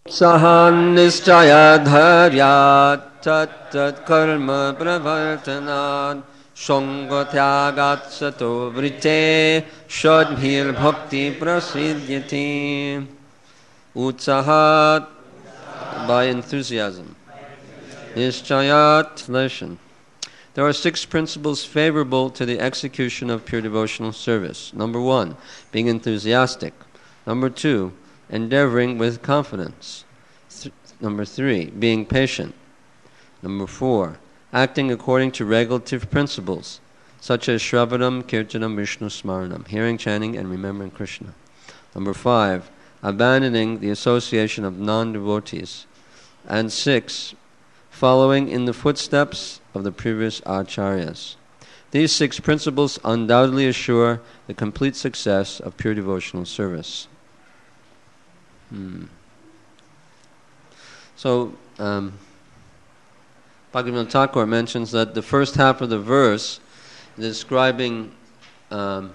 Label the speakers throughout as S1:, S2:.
S1: Sahan nischaya dharyat tat tat karma pravartanat Shongatyagat sato vrite Shadbhir bhakti prasidyati. Utsahat, by enthusiasm. Nischayat, translation. There are 6 principles favorable to the execution of pure devotional service. Number 1, being enthusiastic. Number 2, endeavoring with confidence. Number 3, being patient. Number 4, acting according to regulative principles, such as Shravanam, Kirtanam, Vishnu Smaranam, hearing, chanting, and remembering Krishna. Number 5, abandoning the association of non-devotees. And 6, following in the footsteps of the previous acharyas. These 6 principles undoubtedly assure the complete success of pure devotional service. So, Bhaktivinoda Thakur mentions that the first half of the verse describing the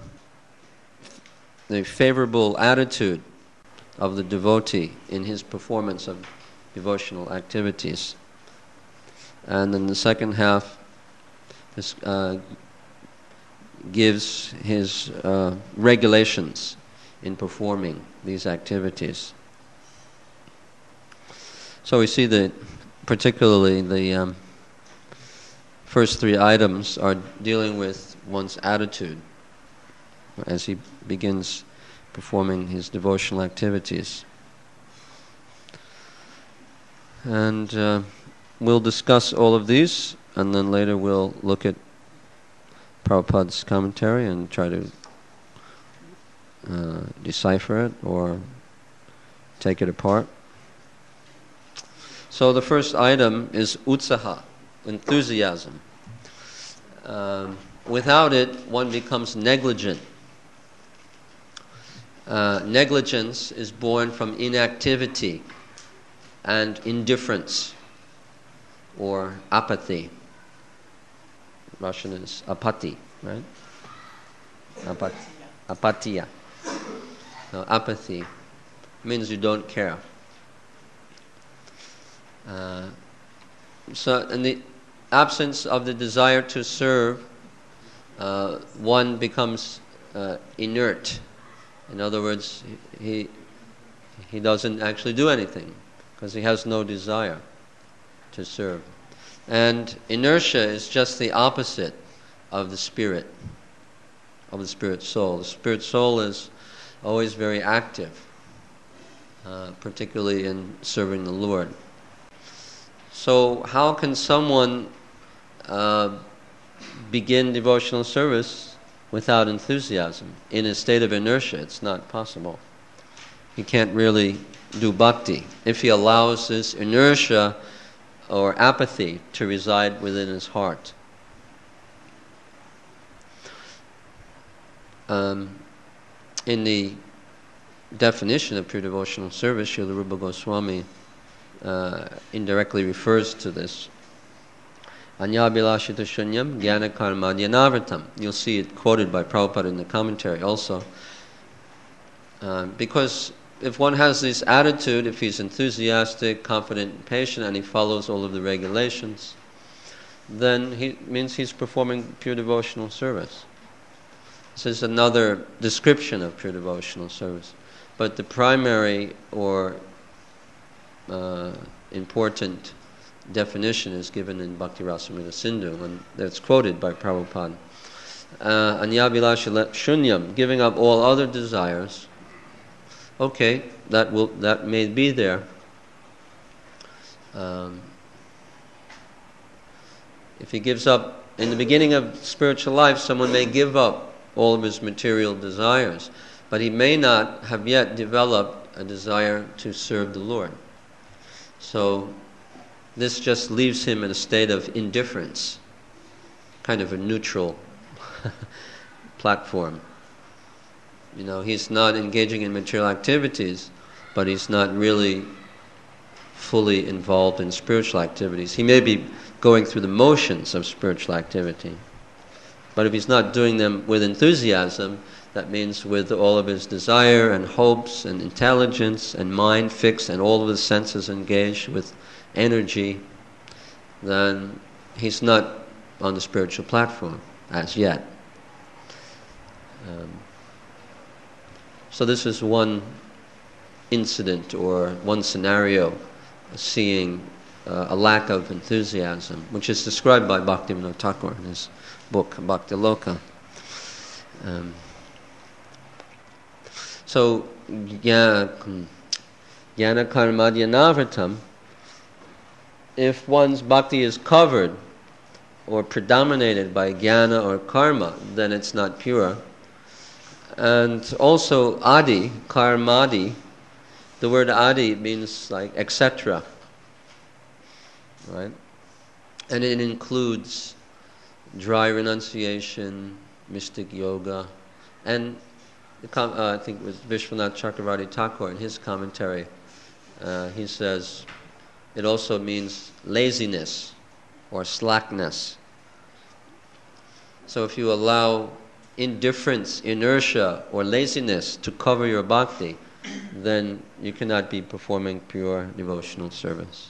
S1: favorable attitude of the devotee in his performance of devotional activities. And then the second half gives his regulations in performing these activities. So we see that particularly the first 3 items are dealing with one's attitude as he begins performing his devotional activities. And we'll discuss all of these, and then later we'll look at Prabhupada's commentary and try to decipher it or take it apart. So the first item is utsaha, enthusiasm. Without it, one becomes negligent. Negligence is born from inactivity and indifference, or apathy. Russian is apati, right? Apatia. No, apathy means you don't care. So in the absence of the desire to serve, one becomes inert. In other words, he doesn't actually do anything because he has no desire to serve. And inertia is just the opposite of the spirit soul. The spirit soul is always very active, particularly in serving the Lord. So how can someone begin devotional service without enthusiasm? In a state of inertia, it's not possible. He can't really do bhakti if he allows this inertia or apathy to reside within his heart. In the definition of pure devotional service, Srila Rupa Goswami indirectly refers to this. Anyabhilashita shunyam jnana karma dhyanavritam. You'll see it quoted by Prabhupada in the commentary also. Because if one has this attitude, if he's enthusiastic, confident, and patient, and he follows all of the regulations, then it means he's performing pure devotional service. This is another description of pure devotional service. But the primary or important definition is given in Bhakti Rasamrita Sindhu, and that's quoted by Prabhupada. Anyabhilasha shunyam, giving up all other desires. Okay, that may be there. If he gives up, in the beginning of spiritual life, someone may give up all of his material desires, but he may not have yet developed a desire to serve the Lord. So this just leaves him in a state of indifference, kind of a neutral platform. You know, he's not engaging in material activities, but he's not really fully involved in spiritual activities. He may be going through the motions of spiritual activity, but if he's not doing them with enthusiasm, That means with all of his desire and hopes and intelligence and mind fixed and all of his senses engaged with energy, then he's not on the spiritual platform as yet. So this is one incident or one scenario seeing a lack of enthusiasm, which is described by Bhaktivinoda Thakur in his book Bhaktiloka. So jnana karmadhyanavritam, if one's bhakti is covered or predominated by jnana or karma, then it's not pure. And also adi, karmadi, the word adi means like etc. Right? And it includes dry renunciation, mystic yoga, and I think it was Vishwanath Chakravarti Thakur in his commentary, he says it also means laziness or slackness. So if you allow indifference, inertia, or laziness to cover your bhakti, then you cannot be performing pure devotional service.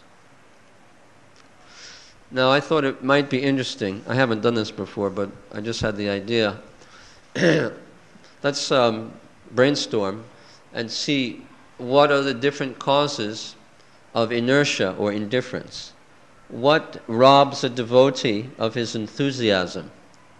S1: Now I thought it might be interesting, I haven't done this before, but I just had the idea. Let's brainstorm and see what are the different causes of inertia or indifference. What robs a devotee of his enthusiasm?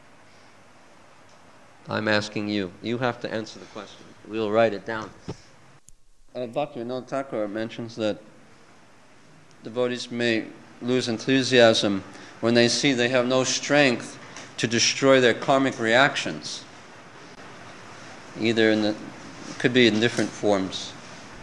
S1: I'm asking you. You have to answer the question. We'll write it down. Bhaktivinoda Thakur mentions that devotees may lose enthusiasm when they see they have no strength to destroy their karmic reactions. Either it could be in different forms.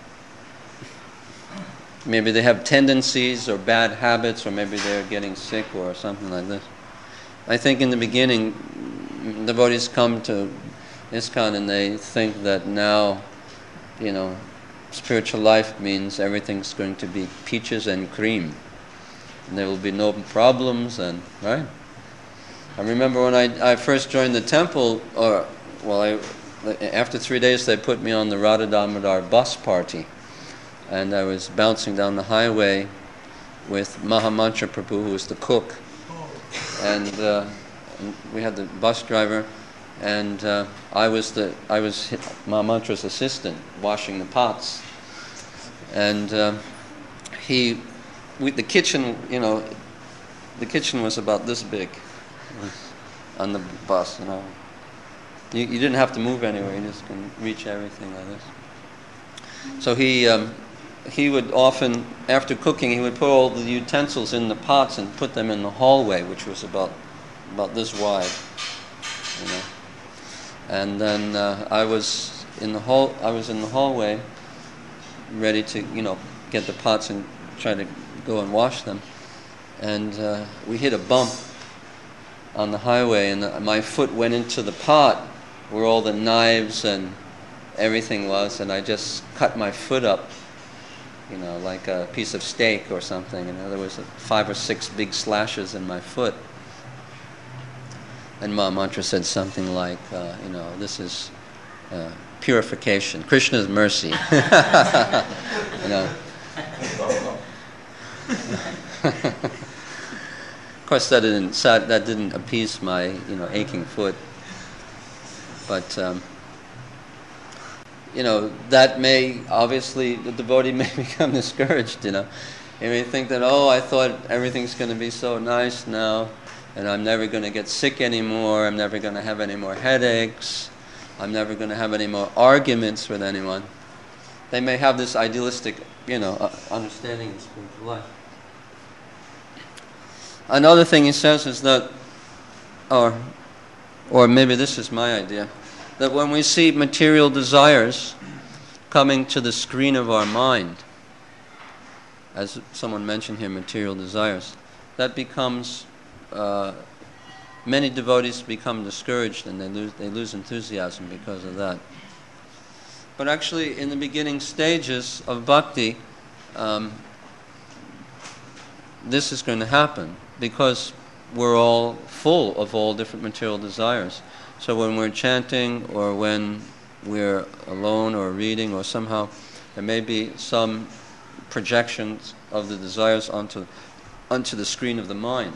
S1: Maybe they have tendencies or bad habits, or maybe they're getting sick or something like this. I think in the beginning, devotees come to ISKCON and they think that now, spiritual life means everything's going to be peaches and cream. And there will be no problems, and right? I remember when I first joined the temple, after 3 days they put me on the Radha Damodar bus party, and I was bouncing down the highway with Mahamantra Prabhu, who was the cook, and we had the bus driver, and I was Mahamantra's assistant, washing the pots, and the kitchen, the kitchen was about this big on the bus, You didn't have to move anywhere, you just can reach everything like this. So he would often, after cooking, he would put all the utensils in the pots and put them in the hallway, which was about this wide, And then I was in the hallway, ready to, get the pots and try to go and wash them. And we hit a bump on the highway, and my foot went into the pot where all the knives and everything was, and I just cut my foot up, like a piece of steak or something. There was 5 or 6 big slashes in my foot. And Mahamantra said something like, this is purification, Krishna's mercy. Of course, that didn't appease my aching foot. But that may, obviously, the devotee may become discouraged. He may think that, I thought everything's going to be so nice now, and I'm never going to get sick anymore. I'm never going to have any more headaches. I'm never going to have any more arguments with anyone. They may have this idealistic, understanding of spiritual life. Another thing he says is that, or maybe this is my idea, that when we see material desires coming to the screen of our mind, as someone mentioned here, material desires, that becomes, many devotees become discouraged and they lose enthusiasm because of that. But actually, in the beginning stages of bhakti, this is going to happen because we're all full of all different material desires. So when we're chanting or when we're alone or reading or somehow, there may be some projections of the desires onto the screen of the mind.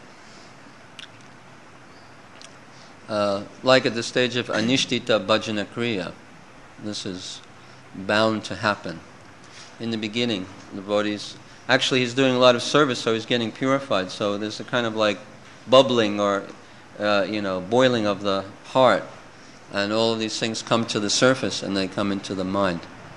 S1: Like at the stage of anishtita bhajana kriya, this is bound to happen. In the beginning, the devotees, actually he's doing a lot of service, so he's getting purified. So there's a kind of like bubbling or boiling of the heart, and all of these things come to the surface and they come into the mind.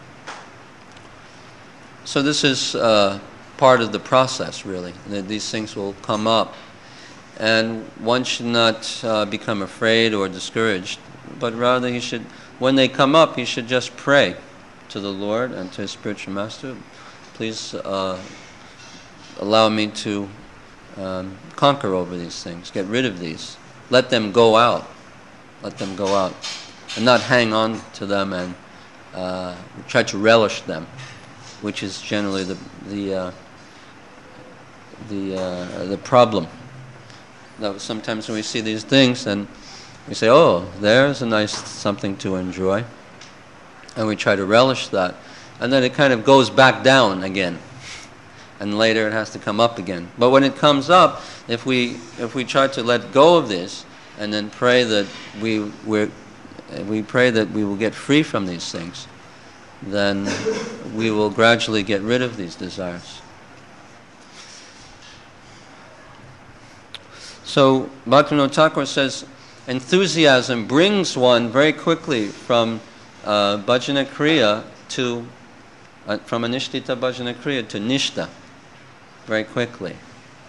S1: So this is part of the process, really, that these things will come up. And one should not become afraid or discouraged, but rather he should, when they come up, he should just pray to the Lord and to his spiritual master, please allow me to conquer over these things, get rid of these. Let them go out. Let them go out. And not hang on to them and try to relish them, which is generally the problem. That sometimes when we see these things, then we say, oh, there's a nice something to enjoy. And we try to relish that. And then it kind of goes back down again. And later it has to come up again. But when it comes up, if we try to let go of this and then pray that we pray that we will get free from these things, then we will gradually get rid of these desires. So Bhaktivinoda Thakur says, enthusiasm brings one very quickly from bhajana kriya to from anishtita bhajana kriya to nishta, very quickly.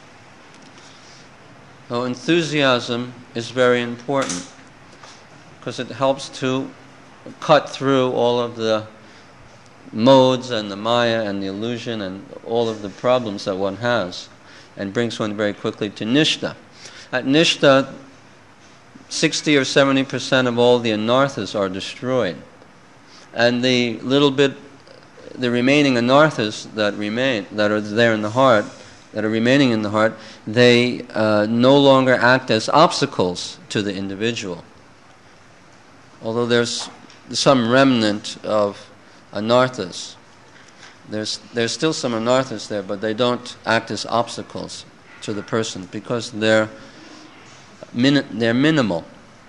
S1: So enthusiasm is very important because it helps to cut through all of the modes and the maya and the illusion and all of the problems that one has, and brings one very quickly to nishta. At nishta, 60 or 70% of all the anarthas are destroyed. And the remaining anarthas that are there in the heart, that are remaining in the heart, they no longer act as obstacles to the individual. Although there's some remnant of anarthas, there's still some anarthas there, but they don't act as obstacles to the person because they're minimal.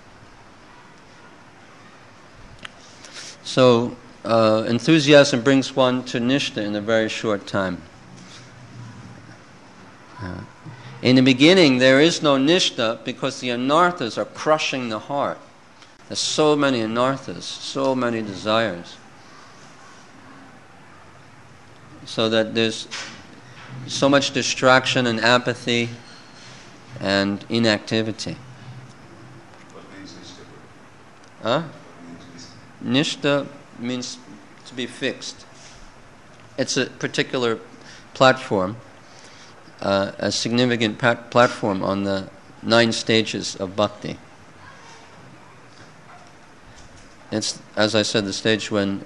S1: So enthusiasm brings one to nishta in a very short time. In the beginning, there is no nishta because the anarthas are crushing the heart. There's so many anarthas, so many desires, so that there's so much distraction and apathy and inactivity.
S2: What means nishta?
S1: Huh?
S2: What means
S1: Nishta
S2: nishta?
S1: means to be fixed. It's a particular platform, a significant platform on the 9 stages of bhakti. It's, as I said, the stage when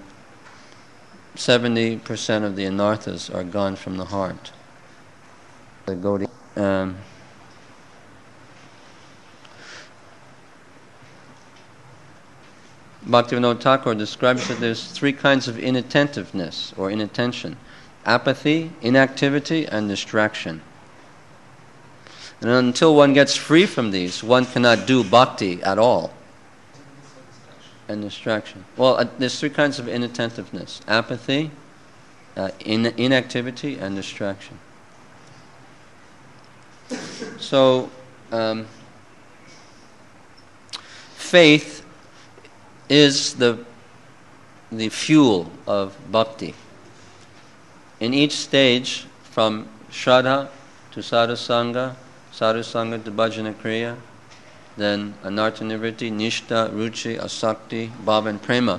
S1: 70% of the anarthas are gone from the heart. The Gaudiya. Bhaktivinoda Thakur describes that there's 3 kinds of inattentiveness or inattention: apathy, inactivity, and distraction. And until one gets free from these, one cannot do bhakti at all. And distraction. Well, there's 3 kinds of inattentiveness: apathy, inactivity, and distraction. So, faith is the fuel of bhakti. In each stage, from shraddha to sadhusanga, sadhusanga to bhajana kriya, then anartha nivritti, nishta, ruchi, asakti, bhava, and prema,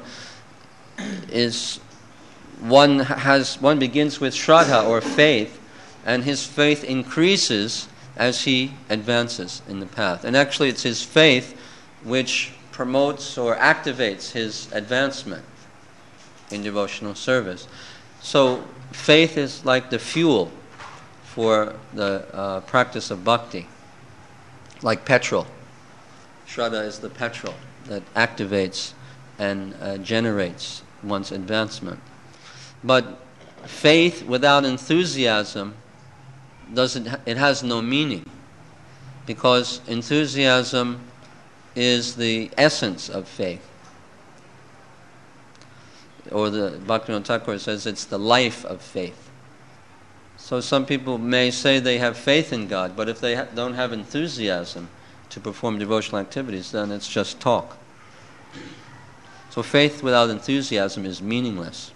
S1: one begins with shraddha or faith, and his faith increases as he advances in the path. And actually it's his faith which promotes or activates his advancement in devotional service. So faith is like the fuel for the practice of bhakti, like petrol. Shraddha is the petrol that activates and generates one's advancement. But faith without enthusiasm it has no meaning, because enthusiasm is the essence of faith. Or the Bhaktivinoda Thakur says it's the life of faith. So some people may say they have faith in God, but if they don't have enthusiasm to perform devotional activities, then it's just talk. So faith without enthusiasm is meaningless.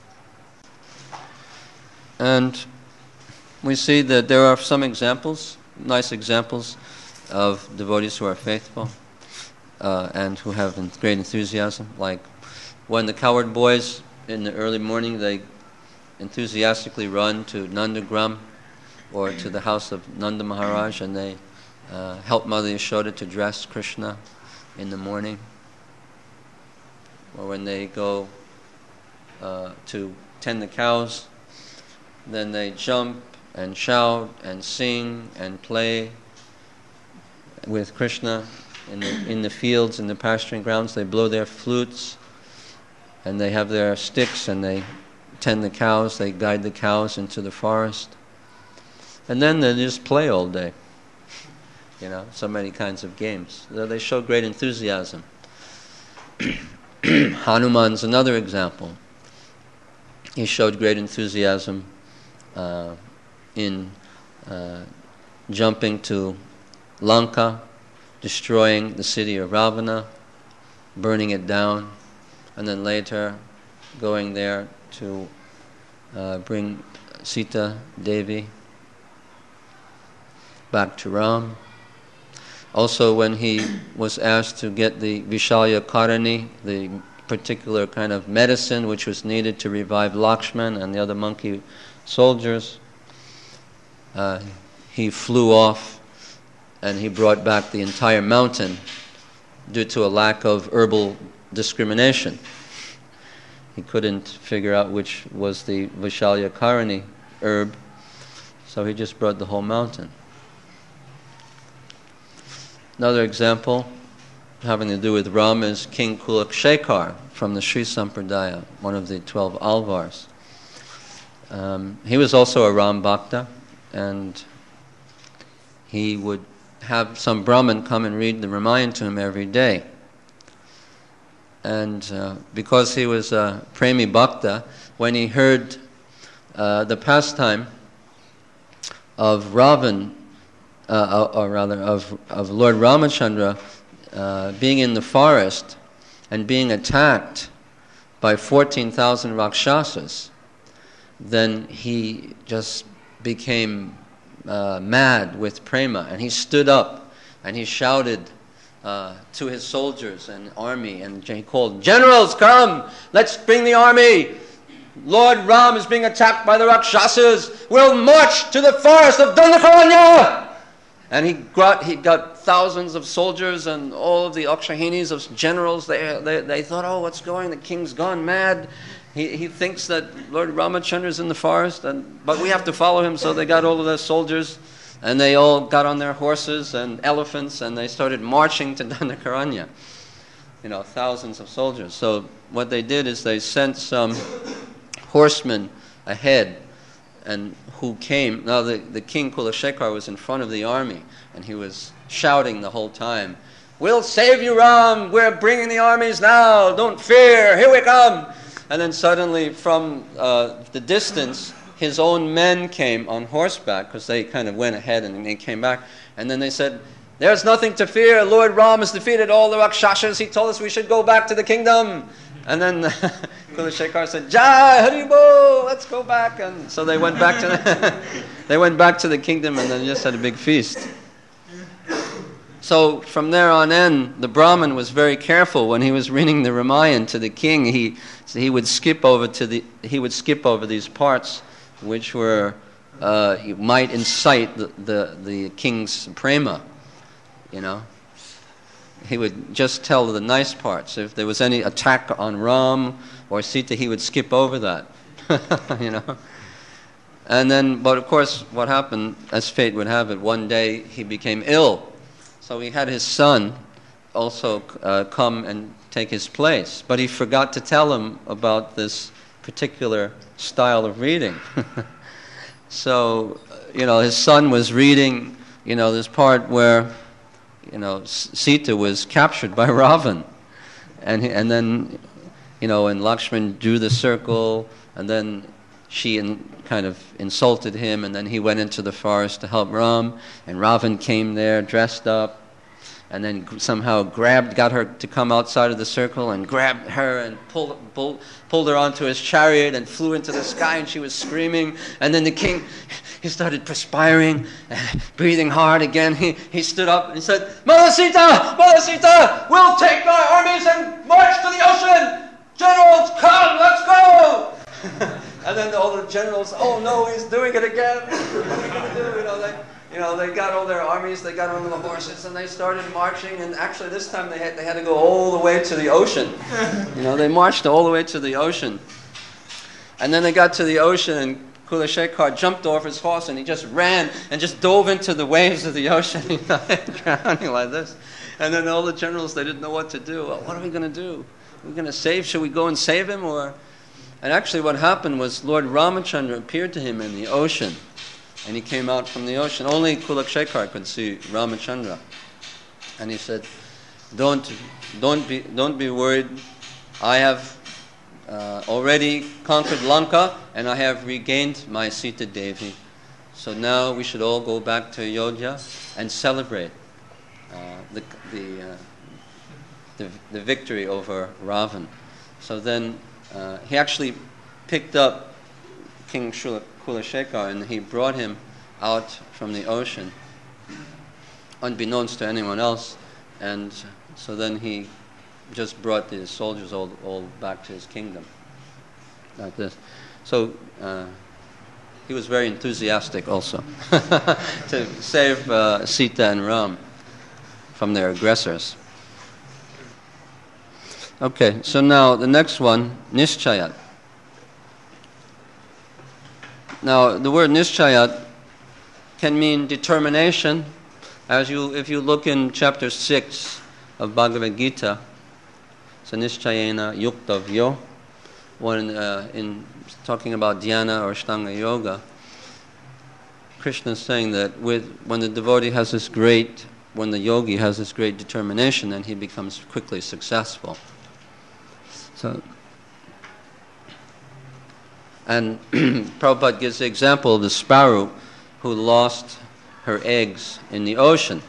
S1: And we see that there are some examples, nice examples, of devotees who are faithful and who have great enthusiasm. Like when the cowherd boys in the early morning, they enthusiastically run to Nandagram or to the house of Nanda Maharaj, and they help Mother Yashoda to dress Krishna in the morning. Or when they go to tend the cows, then they jump and shout and sing and play with Krishna in the fields, in the pasturing grounds. They blow their flutes and they have their sticks and they tend the cows, they guide the cows into the forest. And then they just play all day. So many kinds of games. They show great enthusiasm. Hanuman's another example. He showed great enthusiasm in jumping to Lanka, destroying the city of Ravana, burning it down, and then later going there to bring Sita Devi back to Ram. Also, when he was asked to get the Vishalya Karani, the particular kind of medicine which was needed to revive Lakshman and the other monkey soldiers, he flew off and he brought back the entire mountain due to a lack of herbal discrimination. He couldn't figure out which was the Vishalya Karani herb, so he just brought the whole mountain. Another example having to do with Ram is King Kulakshekar from the Sri Sampradaya, one of the 12 Alvars. He was also a Ram Bhakta, and he would have some Brahmin come and read the Ramayana to him every day. And because he was a Premi Bhakta, when he heard the pastime of Ravan, or rather of Lord Ramachandra being in the forest and being attacked by 14,000 Rakshasas, then he just became mad with prema, and he stood up and he shouted to his soldiers and army, and he called, "Generals, come! Let's bring the army! Lord Ram is being attacked by the Rakshasas! We'll march to the forest of Dandakaranya!" And he got thousands of soldiers and all of the Akshahinis of generals. They thought, oh, what's going? The king's gone mad. He thinks that Lord Ramachandra is in the forest, but we have to follow him. So they got all of their soldiers, and they all got on their horses and elephants, and they started marching to Dandakaranya. Thousands of soldiers. So what they did is they sent some horsemen ahead, and who came. Now the king Kulakshekar was in front of the army, and he was shouting the whole time, "We'll save you, Ram! We're bringing the armies now! Don't fear! Here we come!" And then suddenly from the distance, his own men came on horseback, because they kind of went ahead and they came back. And then they said, "There's nothing to fear. Lord Ram has defeated all the Rakshasas. He told us we should go back to the kingdom." And then Kulakshekar said, "Jai Haribo, let's go back." And so they went back to the kingdom, and then just had a big feast. So from there on in, the Brahmin was very careful when he was reading the Ramayana to the king. He would skip over these parts which were might incite the king's prema, He would just tell the nice parts. If there was any attack on Ram or Sita, he would skip over that, And then, but of course, what happened, as fate would have it, one day he became ill. So he had his son also come and take his place. But he forgot to tell him about this particular style of reading. So, his son was reading, this part where, Sita was captured by Ravan. And then, and Lakshman drew the circle, and then she kind of insulted him, and then he went into the forest to help Ram, and Ravan came there dressed up, and then somehow got her to come outside of the circle, and grabbed her and pulled her onto his chariot and flew into the sky, and she was screaming. And then the king, he started perspiring, breathing hard again. He stood up and he said, Mother Sita, we'll take our armies and march to the ocean. Generals, come, let's go. And then all the generals, oh no, he's doing it again. What are we going to do? They got all their armies, they got on the horses, and they started marching. And actually, this time they had to go all the way to the ocean. They marched all the way to the ocean. And then they got to the ocean, and Kula Shekhar jumped off his horse, and he just ran and just dove into the waves of the ocean, drowning like this. And then all the generals, they didn't know what to do. Well, what are we going to do? Are we going to save? Should we go and save him? And actually, what happened was Lord Ramachandra appeared to him in the ocean. And he came out from the ocean. Only Kulakshekhar could see Ramachandra. And he said, Don't be worried. I have already conquered Lanka, and I have regained my Sita Devi. So now we should all go back to Ayodhya and celebrate the victory over Ravan. So then he actually picked up King Kulakshekhar, and he brought him out from the ocean, unbeknownst to anyone else. And so then he just brought the soldiers all back to his kingdom, like this. So he was very enthusiastic also to save Sita and Ram from their aggressors. Okay, so now the next one, Nischayat. Now, the word Nischayat can mean determination. If you look in chapter 6 of Bhagavad Gita, so Nischayena Yuktavyo, when in talking about dhyana or Ashtanga yoga, Krishna is saying that when the devotee has when the yogi has this great determination, then he becomes quickly successful. So, and Prabhupada gives the example of the sparrow who lost her eggs in the ocean.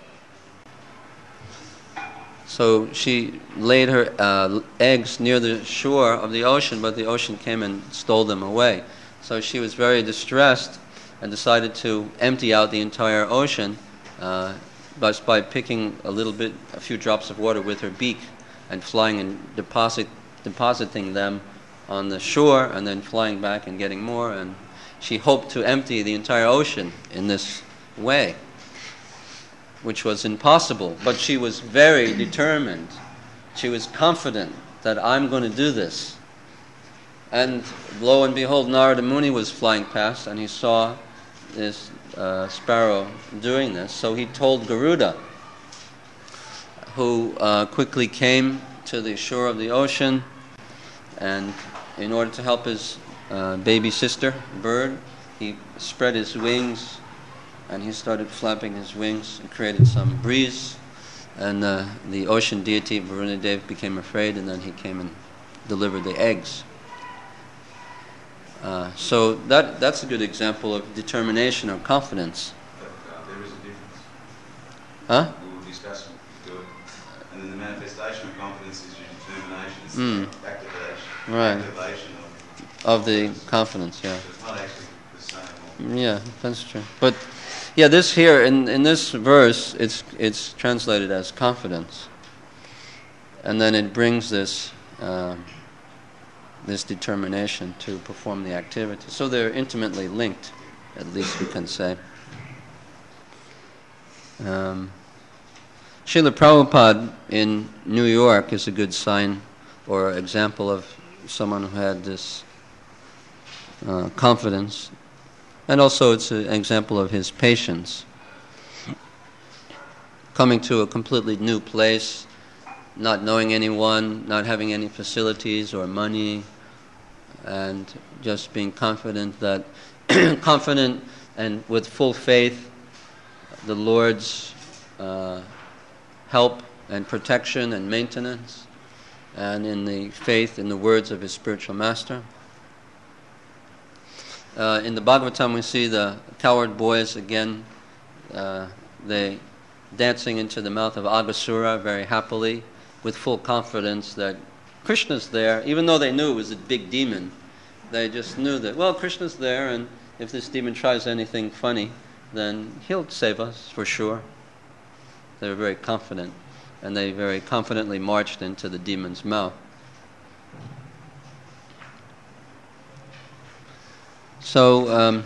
S1: So she laid her eggs near the shore of the ocean, but the ocean came and stole them away. So she was very distressed and decided to empty out the entire ocean by picking a few drops of water with her beak and flying and depositing them on the shore, and then flying back and getting more. And she hoped to empty the entire ocean in this way, which was impossible. But she was very determined. She was confident that I'm going to do this. And lo and behold, Narada Muni was flying past, and he saw this sparrow doing this. So he told Garuda, who quickly came to the shore of the ocean, and in order to help his baby sister, bird, he spread his wings, and he started flapping his wings and created some breeze. And the ocean deity, Varunadev, became afraid, and then he came and delivered the eggs. So that's a good example of determination or confidence.
S2: But there is a difference.
S1: Huh?
S2: We were discussing before. And then the manifestation of confidence is your determination. It's the activation.
S1: Right.
S2: Activation
S1: Of the confidence, yeah.
S2: So it's not actually the same.
S1: Yeah, that's true. But yeah, this here in this verse, it's translated as confidence, and then it brings this this determination to perform the activity. So they're intimately linked, at least we can say. Srila Prabhupada in New York is a good sign or example of someone who had this confidence, and also it's an example of his patience. coming to a completely new place, not knowing anyone, not having any facilities or money, and just being confident that, confident and with full faith, the Lord's help and protection and maintenance, and in the faith in the words of his spiritual master. In the Bhagavatam we see the coward boys again, they dancing into the mouth of Aghasura very happily, with full confidence that Krishna's there, even though they knew it was a big demon. They just knew that, well, Krishna's there, and if this demon tries anything funny, then he'll save us for sure. They were very confident, and they very confidently marched into the demon's mouth. So,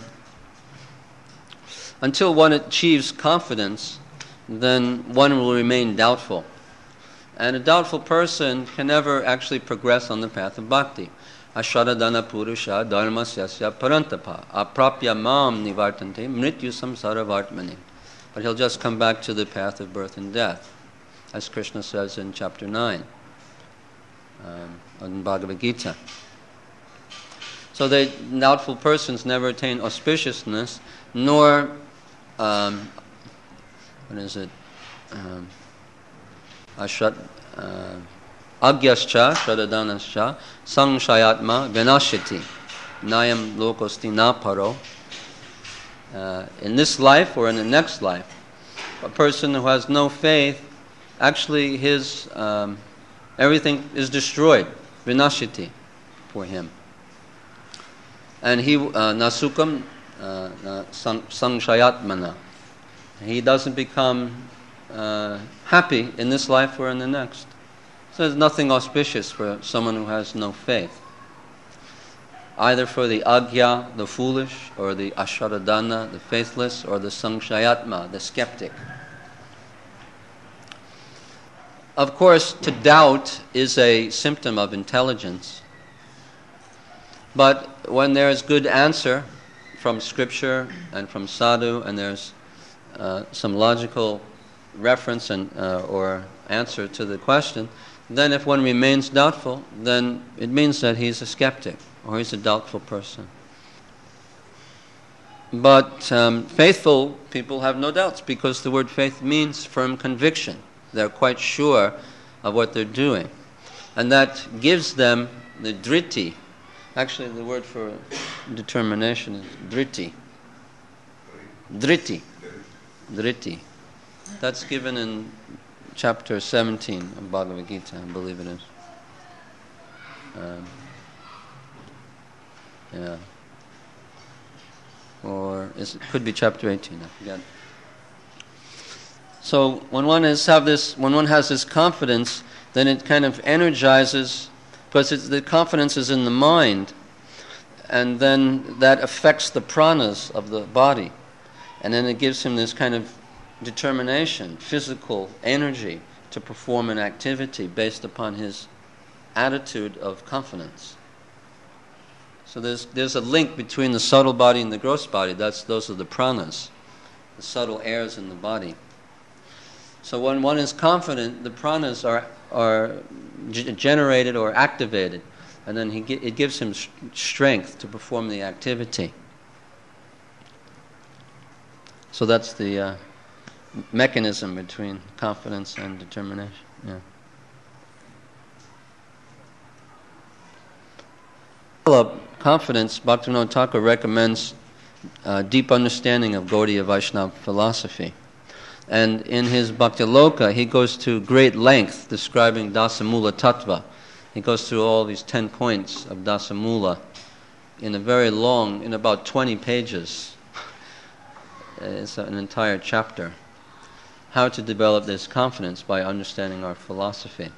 S1: until one achieves confidence, then one will remain doubtful. And a doubtful person can never actually progress on the path of bhakti. Ashadadana purusha dharmasyasya parantapa aprapya mam nivartante mrityu samsara vartmani. But he'll just come back to the path of birth and death, as Krishna says in chapter 9 in Bhagavad Gita. So the doubtful persons never attain auspiciousness, nor agyascha shadadanascha sangshayatma vinashiti nayam lokosti naparo. In this life or in the next life, a person who has no faith, actually his everything is destroyed, vinashiti, for him. And he nasukam sangshayatmana. He doesn't become happy in this life or in the next. So there's nothing auspicious for someone who has no faith. Either for the agya, the foolish, or the asharadana, the faithless, or the sangshayatma, the skeptic. Of course, to doubt is a symptom of intelligence. But when there is good answer from scripture and from sadhu, and there's some logical reference and or answer to the question, then if one remains doubtful, then it means that he's a skeptic or he's a doubtful person. But faithful people have no doubts, because the word faith means firm conviction. They're quite sure of what they're doing. And that gives them the driti. Actually, the word for determination is driti. Driti. Driti. That's given in chapter 17 of Bhagavad Gita, I believe it is. Yeah. Or it could be chapter 18, I forget. So when one has this confidence, then it kind of energizes, because the confidence is in the mind, and then that affects the pranas of the body, and then it gives him this kind of determination, physical energy to perform an activity based upon his attitude of confidence. So there's a link between the subtle body and the gross body. Those are the pranas, the subtle airs in the body. So when one is confident, the pranas are generated or activated, and then it gives him strength to perform the activity. So that's the mechanism between confidence and determination. Yeah. Confidence, Bhaktivinoda Thakur recommends deep understanding of Gaudiya Vaishnava philosophy. And in his Bhaktiloka, he goes to great length describing Dasamula Tattva. He goes through all these 10 points of Dasamula in about 20 pages. It's an entire chapter. How to develop this confidence by understanding our philosophy.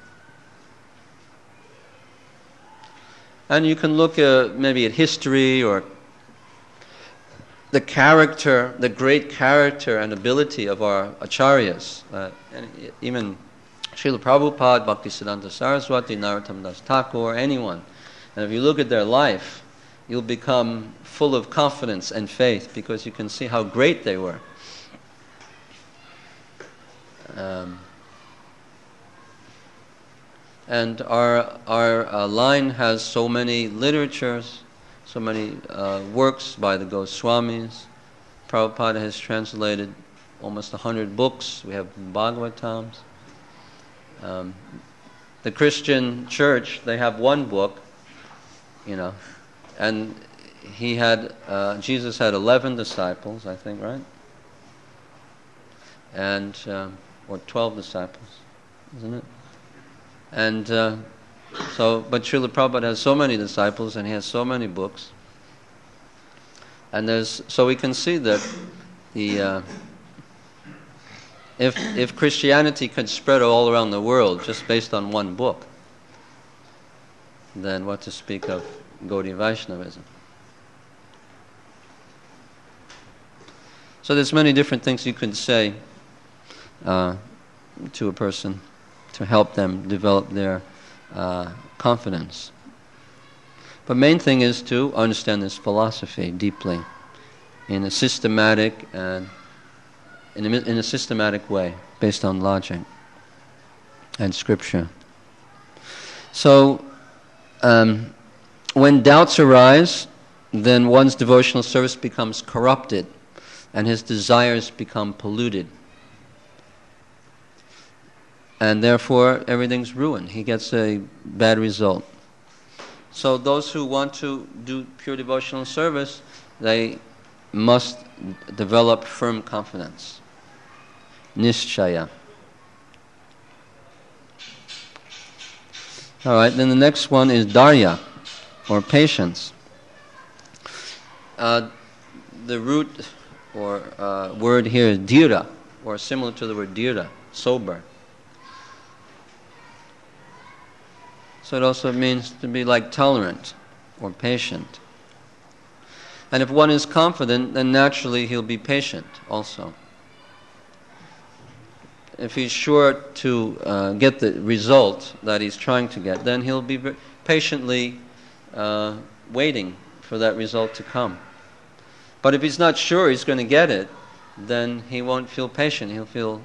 S1: And you can look maybe at history or the character, the great character and ability of our acharyas. And even Srila Prabhupada, Bhaktisiddhanta Saraswati, Narottam Das Thakur, anyone. And if you look at their life, you'll become full of confidence and faith, because you can see how great they were. And our line has so many literatures, so many works by the Goswamis. Prabhupada has translated almost 100 books. We have Bhagavatams. The Christian church, they have one book, and Jesus had 11 disciples, I think, right? And or 12 disciples, isn't it? And but Srila Prabhupada has so many disciples, and he has so many books. And so we can see that if Christianity could spread all around the world just based on one book, then what to speak of Gaudiya Vaishnavism? So there's many different things you could say to a person to help them develop their confidence. But main thing is to understand this philosophy deeply, in a systematic and in a systematic way, based on logic and scripture. So, when doubts arise, then one's devotional service becomes corrupted, and his desires become polluted. And therefore, everything's ruined. He gets a bad result. So those who want to do pure devotional service, they must develop firm confidence. Nishchaya. All right, then the next one is dharya, or patience. The root or word here is dhira, or similar to the word dhira, sober. So it also means to be like tolerant or patient. And if one is confident, then naturally he'll be patient also. If he's sure to get the result that he's trying to get, then he'll be patiently waiting for that result to come. But if he's not sure he's going to get it, then he won't feel patient. He'll feel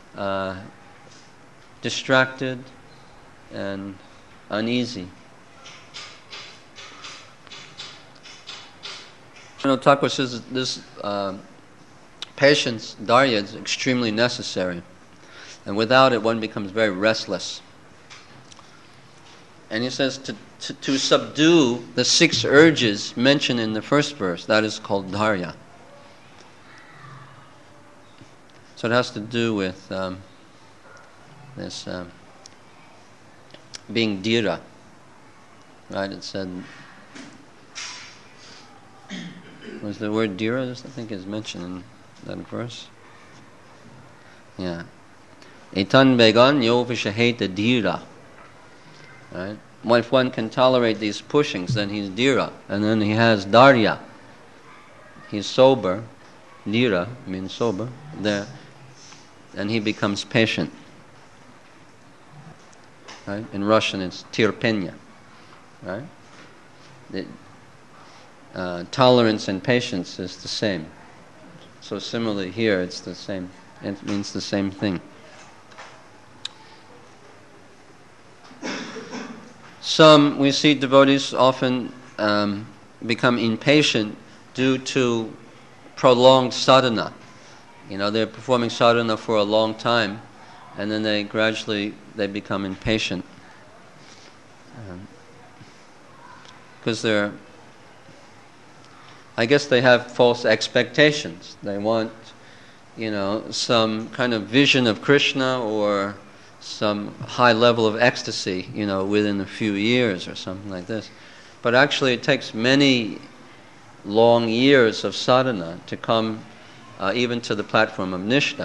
S1: distracted and uneasy. Thakur says this patience, dharya, is extremely necessary. And without it, one becomes very restless. And he says to subdue the 6 urges mentioned in the first verse, that is called dharya. So it has to do with this being dhira. Right? It said, was the word dhira, I think, is mentioned in that verse? Yeah. Etan began yovishaheta dhira. Right? If one can tolerate these pushings, then he's dhira. And then he has dharya. He's sober. Dhira means sober. There. And he becomes patient. Right? In Russian it's terpenya. Right? Tolerance and patience is the same. So similarly here it's the same. It means the same thing. We see devotees often become impatient due to prolonged sadhana. They're performing sadhana for a long time, and then they gradually become impatient. Because I guess they have false expectations. They want, some kind of vision of Krishna or some high level of ecstasy, within a few years or something like this. But actually it takes many long years of sadhana to come even to the platform of Nishta.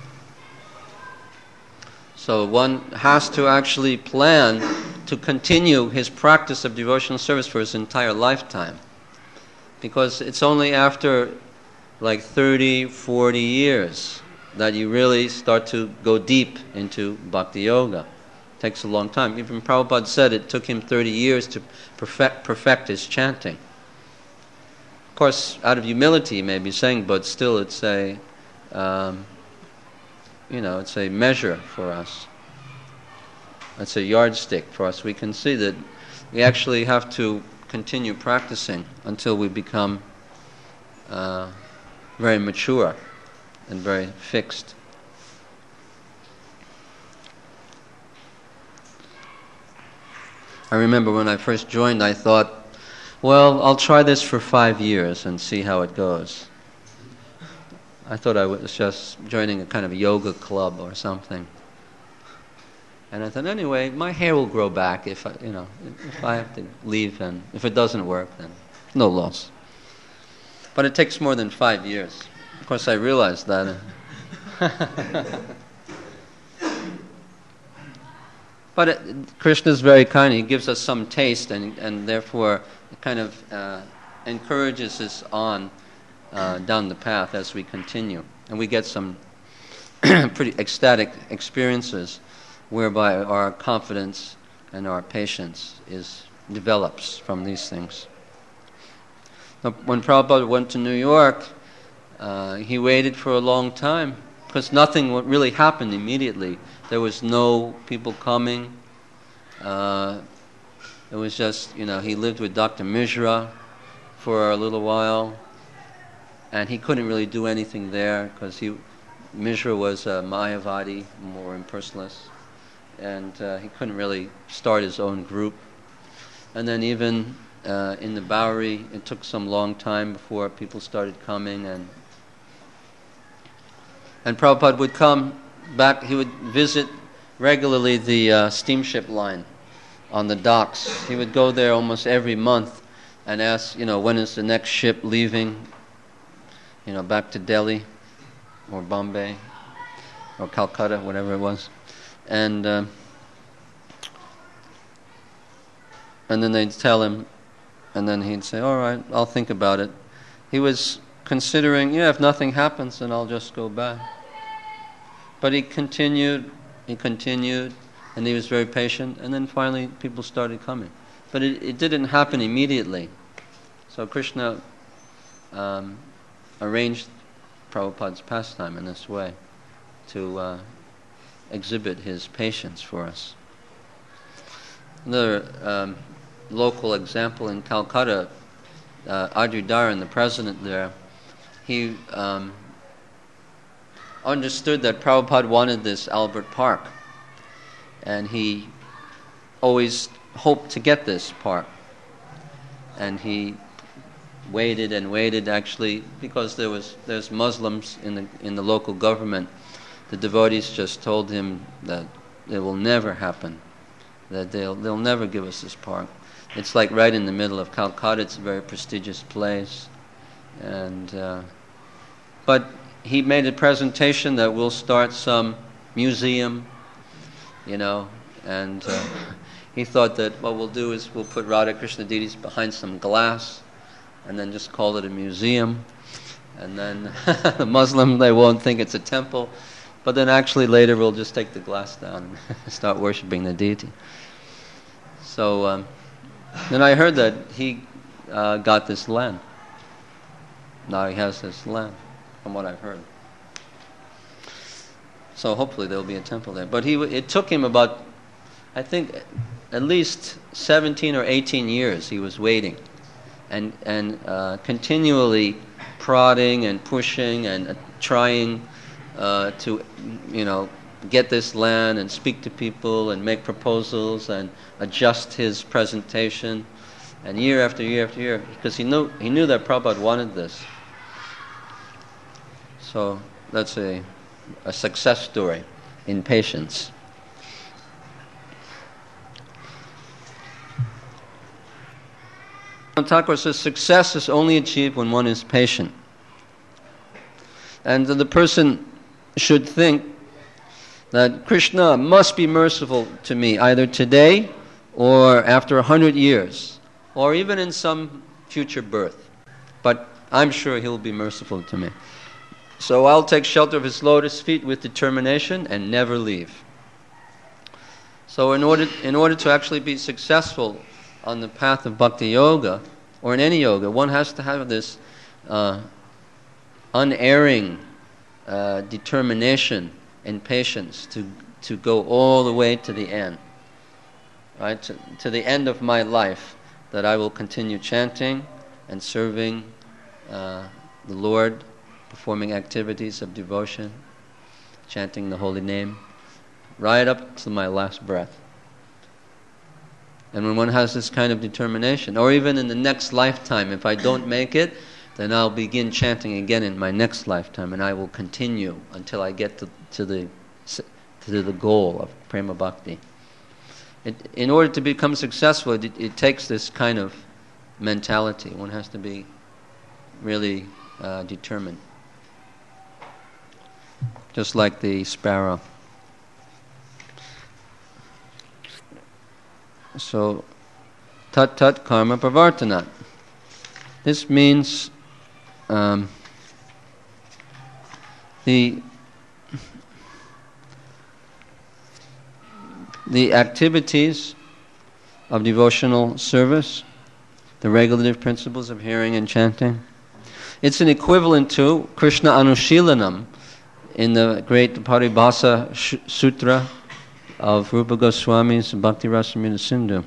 S1: So one has to actually plan to continue his practice of devotional service for his entire lifetime. Because it's only after like 30, 40 years that you really start to go deep into bhakti yoga. It takes a long time. Even Prabhupada said it took him 30 years to perfect his chanting. Of course, out of humility he may be saying, but still it's it's a measure for us. It's a yardstick for us. We can see that we actually have to continue practicing until we become very mature and very fixed. I remember when I first joined, I thought, well, I'll try this for 5 years and see how it goes. I thought I was just joining a kind of yoga club or something. And I thought, anyway, my hair will grow back if I have to leave, and if it doesn't work, then no loss. But it takes more than 5 years. Of course, I realized that. But Krishna is very kind. He gives us some taste, and therefore it kind of encourages us on down the path as we continue. And we get some pretty ecstatic experiences whereby our confidence and our patience develops from these things. Now, when Prabhupada went to New York, he waited for a long time because nothing really happened immediately. There was no people coming. It was just, he lived with Dr. Mishra for a little while, and he couldn't really do anything there because Mishra was a Mayavadi, more impersonalist, and he couldn't really start his own group. And then even in the Bowery, it took some long time before people started coming, and Prabhupada would come back. He would visit regularly the steamship line on the docks. He would go there almost every month and ask, when is the next ship leaving, back to Delhi or Bombay or Calcutta, whatever it was. And then they'd tell him, and then he'd say, all right, I'll think about it. He was considering, if nothing happens, then I'll just go back. But he continued, and he was very patient, and then finally people started coming. But it didn't happen immediately. So Krishna arranged Prabhupada's pastime in this way to exhibit his patience for us. Another local example in Calcutta, Adridaran, the president there, he understood that Prabhupada wanted this Albert Park, and he always hoped to get this park. And he waited and waited, actually, because there's Muslims in the local government. The devotees just told him that it will never happen, that they'll never give us this park. It's like right in the middle of Calcutta. It's a very prestigious place, but he made a presentation that we'll start some museum, and he thought that what we'll do is we'll put Radha Krishna deities behind some glass and then just call it a museum, and then the Muslim, they won't think it's a temple, but then actually later we'll just take the glass down and start worshipping the deity. So then I heard that he got this land. Now he has this land, from what I've heard. So hopefully there'll be a temple there. But it took him about, I think, at least 17 or 18 years he was waiting and continually prodding and pushing and trying to, get this land and speak to people and make proposals and adjust his presentation. And year after year after year, because he knew that Prabhupada wanted this. So that's a success story in patience. Thakur says success is only achieved when one is patient. And the person should think that Krishna must be merciful to me either today or after 100 years or even in some future birth. But I'm sure he'll be merciful to me. So I'll take shelter of his lotus feet with determination and never leave. So in order to actually be successful on the path of bhakti yoga, or in any yoga, one has to have this unerring determination in patience to go all the way to the end, right? To the end of my life, that I will continue chanting and serving the Lord, performing activities of devotion, chanting the holy name, right up to my last breath. And when one has this kind of determination, or even in the next lifetime, if I don't make it, then I'll begin chanting again in my next lifetime, and I will continue until I get to the goal of prema bhakti. In order to become successful, it takes this kind of mentality. One has to be really determined. Just like the sparrow. So, tat tat karma pravartanat. This means the activities of devotional service, the regulative principles of hearing and chanting. It's an equivalent to Krishna Anushilanam in the great Paribhasa Sutra of Rupa Goswami's Bhakti Rasamrita Sindhu.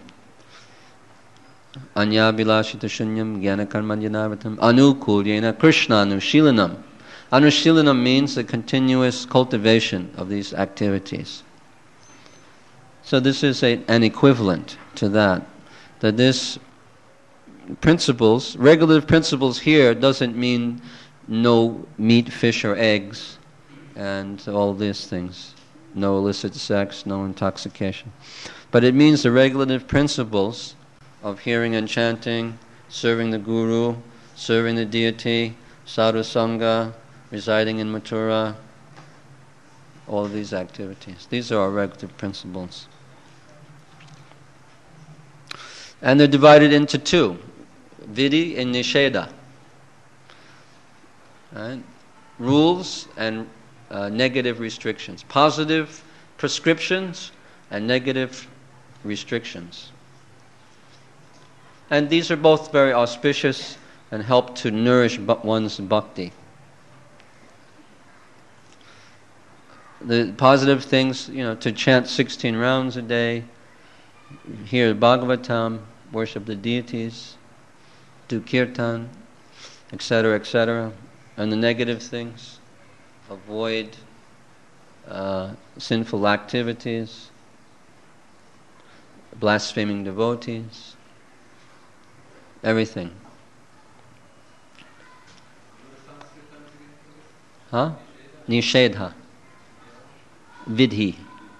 S1: Anya Bilashita Shunyam Jnana Karmanyanavatam Anukulyena Krishna Anushilanam. Anushilanam means the continuous cultivation of these activities. So this is an equivalent to that. That this principles, regulative principles here doesn't mean no meat, fish, or eggs, and all these things. No illicit sex, no intoxication. But it means the regulative principles of hearing and chanting, serving the Guru, serving the deity, sadhu sangha, residing in Mathura, all of these activities. These are our regulative principles. And they're divided into two, vidhi and nisheda. Right? Rules and negative restrictions. Positive prescriptions and negative restrictions. And these are both very auspicious and help to nourish one's bhakti. The positive things, to chant 16 rounds a day, hear Bhagavatam, worship the deities, do kirtan, etc., etc. And the negative things, avoid sinful activities, blaspheming devotees, everything. Nishedha. Vidhi.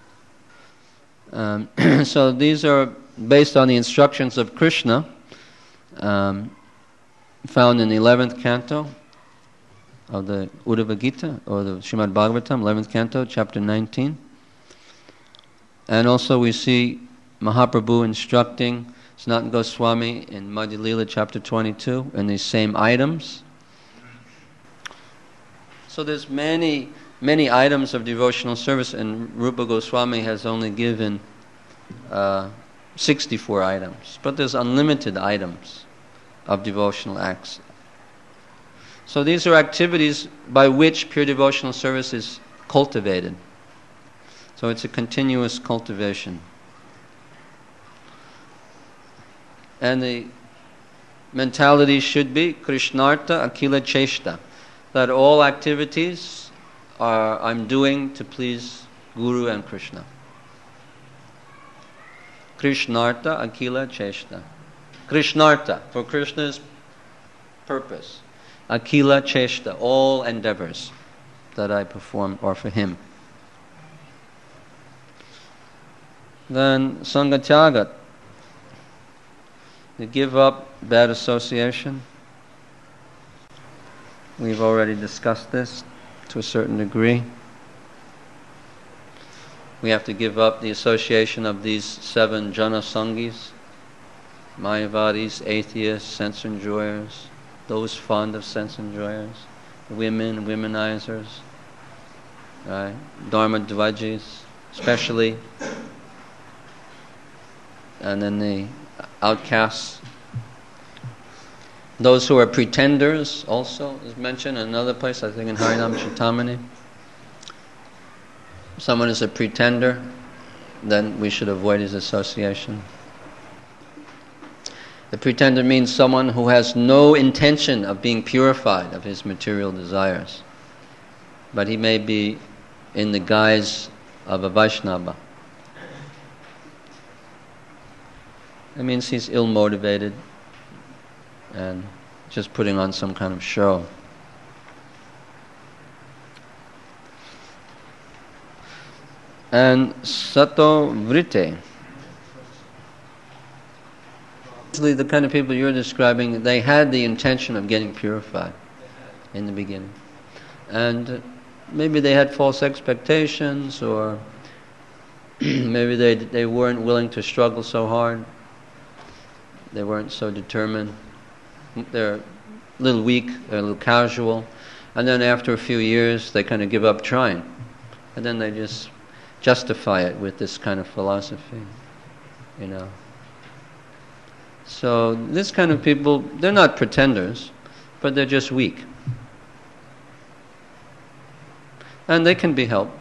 S1: So these are based on the instructions of Krishna, found in the 11th canto of the Uddhava Gita, or the Srimad Bhagavatam, 11th canto, chapter 19. And also we see Mahaprabhu instructing Sanatana Goswami in Madhya Lila, chapter 22, in these same items. So there's many items of devotional service, and Rupa Goswami has only given 64 items. But there's unlimited items of devotional acts. So these are activities by which pure devotional service is cultivated. So it's a continuous cultivation. And the mentality should be Krishnartha Akila Cheshta, that all activities I'm doing to please Guru and Krishna. Krishnartha Akila Cheshta. Krishnartha, for Krishna's purpose. Akila Cheshta, all endeavors that I perform are for him. Then Sangatyagat, to give up bad association. We've already discussed this to a certain degree. We have to give up the association of these 7 jana sangis, Mayavadis, atheists, sense enjoyers, those fond of sense enjoyers, women, womenizers, right? Dharma dvajis, especially, and then the outcasts. Those who are pretenders also is mentioned in another place, I think in Harinam Chintamani. someone is a pretender, then we should avoid his association. The pretender means someone who has no intention of being purified of his material desires, but he may be in the guise of a Vaishnava. It means he's ill-motivated and just putting on some kind of show. And sato vritte. Actually, the kind of people you're describing, they had the intention of getting purified in the beginning. And maybe they had false expectations, or maybe they weren't willing to struggle so hard. They weren't so determined. They're a little weak, they're a little casual. And then after a few years, they kind of give up trying. And then they just justify it with this kind of philosophy, you know. So this kind of people, they're not pretenders, but they're just weak. And they can be helped.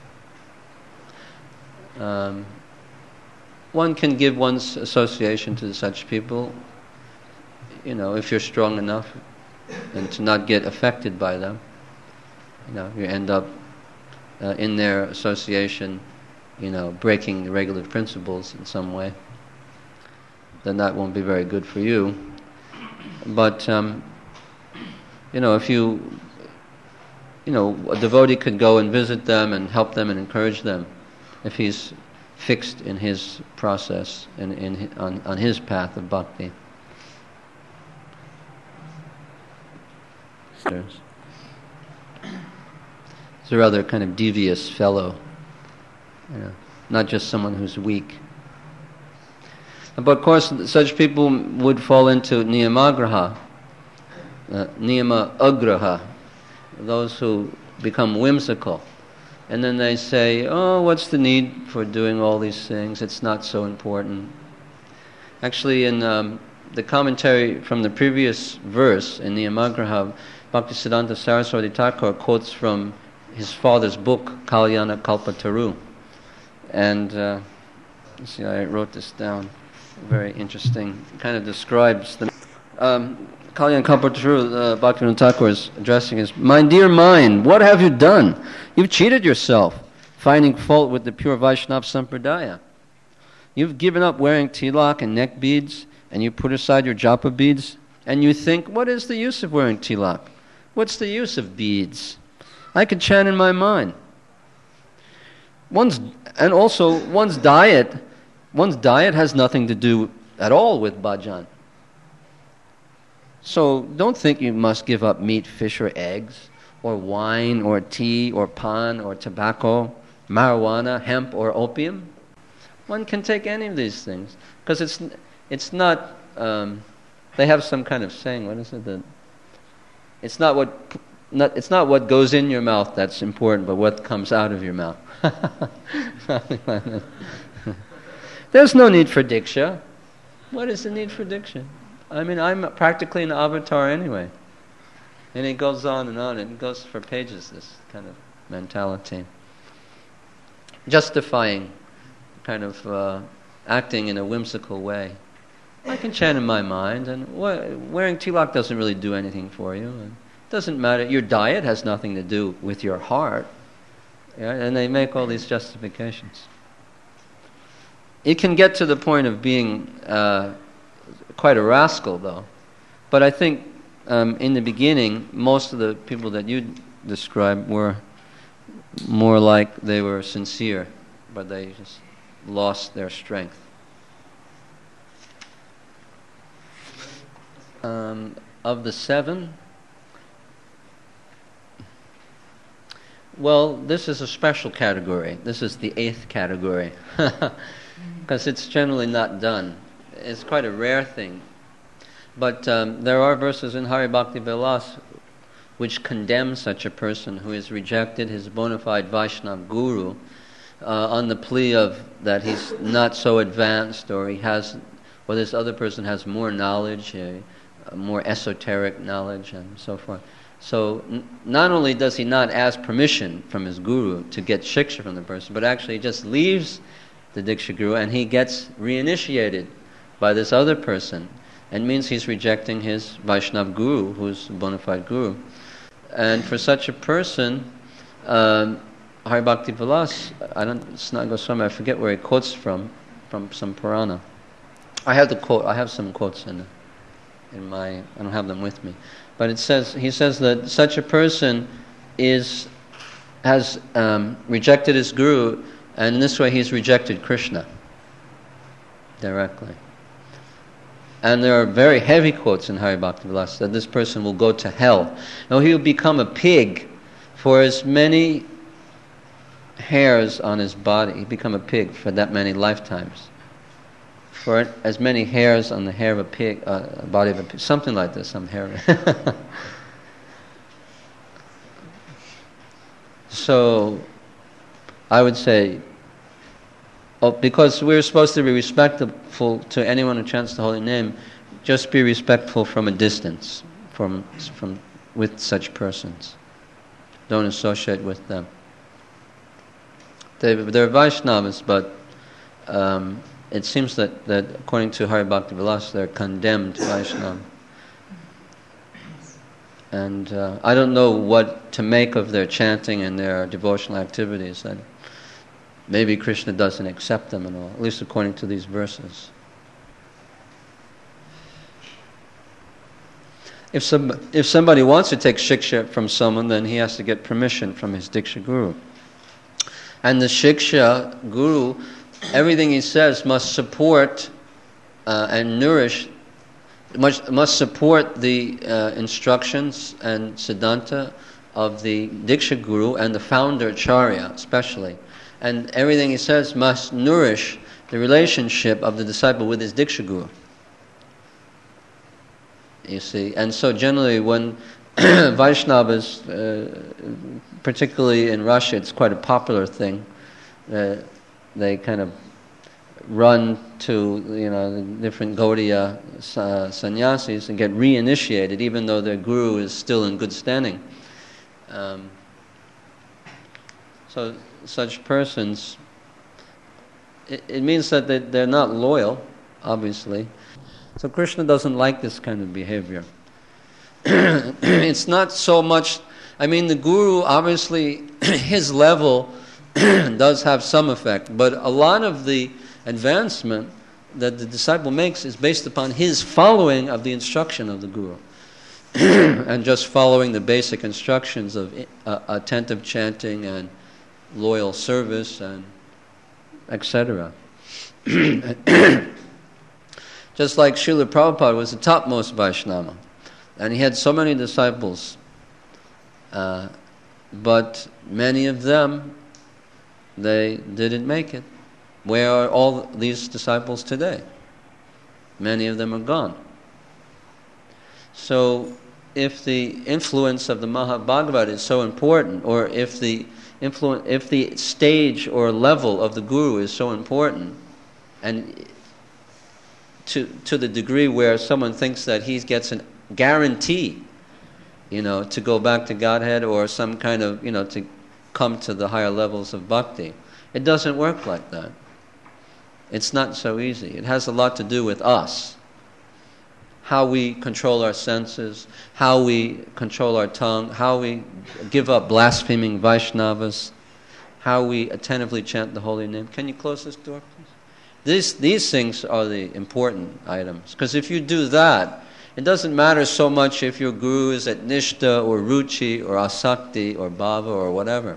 S1: One can give one's association to such people, you know, if you're strong enough, and to not get affected by them. You know, you end up in their association, you know, breaking the regulative principles in some way, then that won't be very good for you. But, you know, if you know, a devotee could go and visit them and help them and encourage them if he's fixed in his process and on his path of bhakti. He's a rather kind of devious fellow, you know, not just someone who's weak. But of course, such people would fall into niyamagraha, niyama agraha, those who become whimsical. And then they say, oh, what's the need for doing all these things? It's not so important. Actually, in the commentary from the previous verse in Niyamagraha, Bhaktisiddhanta Saraswati Thakur quotes from his father's book, Kalyana Kalpataru. And, let's see, I wrote this down. Very interesting. It kind of describes the... Kalyana Kalpataru, Bhaktivinoda Thakur is addressing his, my dear mind, what have you done? You've cheated yourself, finding fault with the pure Vaishnava Sampradaya. You've given up wearing tilak and neck beads, and you put aside your japa beads, and you think, what is the use of wearing tilak? What's the use of beads? I could chant in my mind. One's diet has nothing to do at all with bhajan. So don't think you must give up meat, fish, or eggs, or wine, or tea, or pan, or tobacco, marijuana, hemp, or opium. One can take any of these things because it's not. They have some kind of saying. What is it? That it's not what goes in your mouth that's important, but what comes out of your mouth. There's no need for diksha. What is the need for diksha? I mean, I'm practically an avatar anyway. And it goes on and on. It goes for pages, this kind of mentality. Justifying, kind of acting in a whimsical way. I can chant in my mind, and wearing tilak doesn't really do anything for you. It doesn't matter. Your diet has nothing to do with your heart. Yeah? And they make all these justifications. It can get to the point of being... quite a rascal, though. But I think in the beginning, most of the people that you described were more like they were sincere, but they just lost their strength. Of the 7, well, this is a special category. This is the 8th category, because it's generally not done. It's quite a rare thing. But there are verses in Hari Bhakti Vilas which condemn such a person who has rejected his bona fide Vaishnava guru on the plea of that he's not so advanced, or this other person has more knowledge, more esoteric knowledge, and so forth. So not only does he not ask permission from his guru to get shiksha from the person, but actually he just leaves the Diksha Guru and he gets reinitiated by this other person. And means he's rejecting his Vaishnav Guru, who's a bona fide Guru. And for such a person, Hari Bhakti Vilas, Sanatana Goswami, I forget where he quotes from some Purana. I have some quotes in my, I don't have them with me. But he says that such a person has rejected his Guru, and in this way he's rejected Krishna directly. And there are very heavy quotes in Hari Bhakti Vilas that this person will go to hell. Now he will become a pig for as many hairs on his body. He'll become a pig for that many lifetimes. For as many hairs on the hair of a pig, body of a pig, something like this, some hair. So, I would say, because we're supposed to be respectful to anyone who chants the holy name, just be respectful from a distance, with such persons. Don't associate with them. They're Vaishnavas, but it seems that according to Hari Bhakti Vilas, they're condemned Vaishnava. And I don't know what to make of their chanting and their devotional activities. And maybe Krishna doesn't accept them and all, at least according to these verses. If somebody wants to take shiksha from someone, then he has to get permission from his Diksha Guru. And the shiksha Guru, everything he says must support and nourish, must support the instructions and siddhanta of the Diksha Guru and the founder Acharya especially. And everything he says must nourish the relationship of the disciple with his Diksha Guru. You see, and so generally when Vaishnavas, particularly in Russia, it's quite a popular thing. They kind of run to the different Gaudiya sannyasis and get reinitiated, even though their guru is still in good standing. So such persons, it means that they're not loyal, obviously. So Krishna doesn't like this kind of behavior. It's not so much, the guru, obviously, his level does have some effect, but a lot of the advancement that the disciple makes is based upon his following of the instruction of the guru. And just following the basic instructions of attentive chanting and loyal service and etc. Just like Srila Prabhupada was the topmost Vaishnava, and he had so many disciples, but many of them, they didn't make it. Where are all these disciples today? Many of them are gone. So if the influence of the Mahabhagavat is so important, or if the stage or level of the guru is so important, and to the degree where someone thinks that he gets a guarantee, to go back to Godhead or some kind of, to come to the higher levels of bhakti. It doesn't work like that. It's not so easy. It has a lot to do with us. How we control our senses, how we control our tongue, how we give up blaspheming Vaishnavas, how we attentively chant the holy name. Can you close this door, please? These things are the important items. Because if you do that, it doesn't matter so much if your guru is at Nishta or Ruchi or Asakti or Bhava or whatever.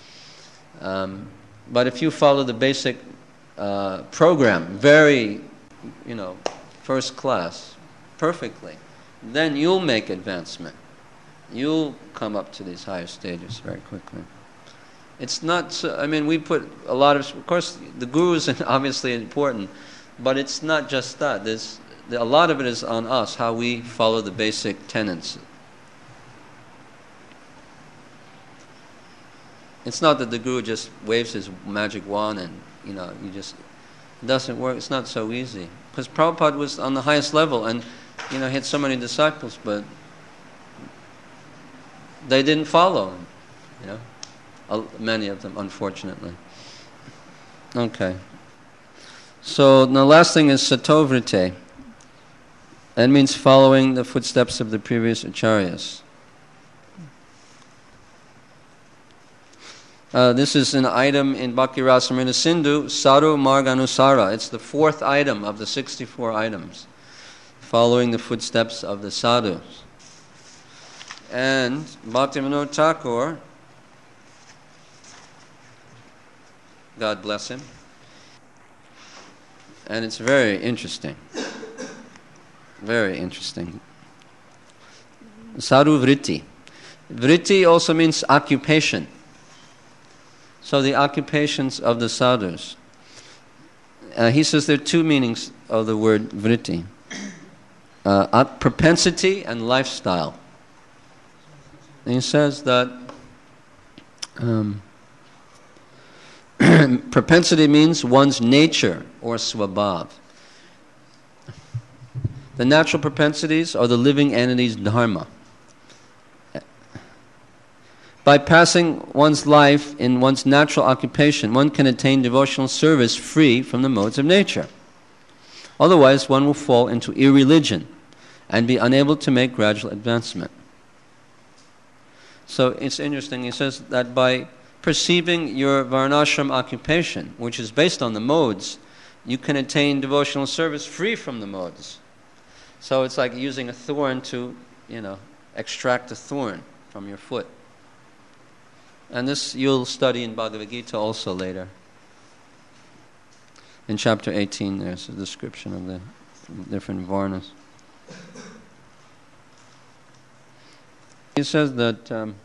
S1: But if you follow the basic program, very, first class, perfectly, then you'll make advancement. You'll come up to these higher stages very quickly. It's not so, we put a lot of course, the guru is obviously important, but it's not just that. A lot of it is on us, how we follow the basic tenets. It's not that the guru just waves his magic wand and, it doesn't work. It's not so easy. Because Prabhupada was on the highest level and, he had so many disciples, but they didn't follow him. Many of them, unfortunately. Okay. So the last thing is satovrite. That means following the footsteps of the previous acharyas. This is an item in Bhakti Rasamrita Sindhu, Sadhu Marganusara. It's the fourth item of the 64 items, following the footsteps of the sadhus. And Bhaktivinoda Thakur, God bless him, and it's very interesting. Very interesting. Sadhu vritti. Vritti also means occupation. So the occupations of the sadhus. He says there are two meanings of the word vritti. Propensity and lifestyle. And he says that propensity means one's nature or swabhav. The natural propensities are the living entity's dharma. By passing one's life in one's natural occupation, one can attain devotional service free from the modes of nature. Otherwise, one will fall into irreligion and be unable to make gradual advancement. So it's interesting, he says that by perceiving your varnashram occupation, which is based on the modes, you can attain devotional service free from the modes. So it's like using a thorn to, extract a thorn from your foot. And this you'll study in Bhagavad Gita also later. In chapter 18 there's a description of the different varnas. He says that